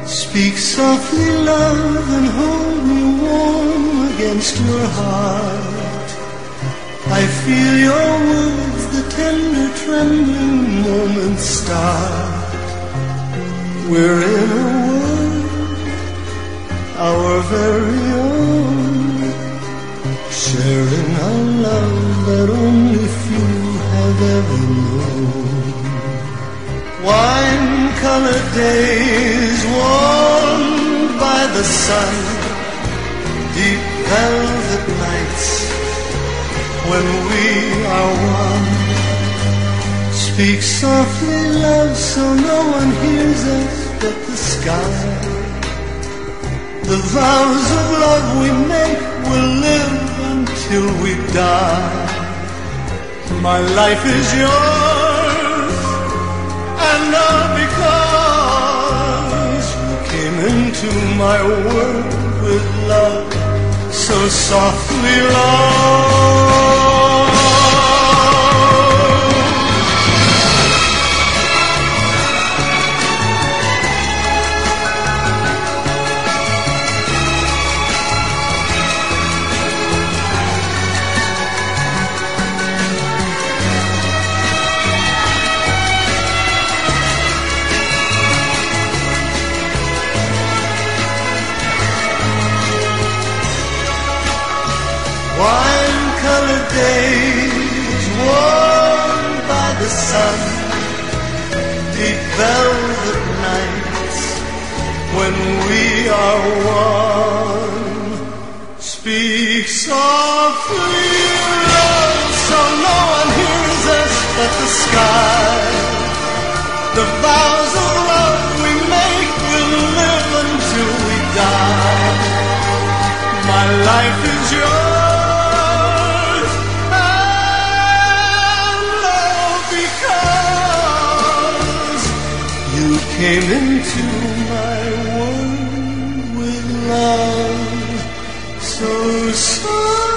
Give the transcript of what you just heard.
Speak softly, love, and hold me warm against your heart. I feel your words, the tender trembling moments start. We're in a world, our very own, sharing a love that only few have ever known. Wine-colored days warmed by the sun, deep velvet nights when we are one. Speak softly, love, so no one hears us but the sky. The vows of love we make will live until we die. My life is yours, and all because you came into my world with love so softly, love. Wine-colored days warmed by the sun, deep velvet nights when we are one. Speak softly, love, so no one hears us but the sky. The vows of love we make will live until we die. My life is yours, you came into my world with love so soft.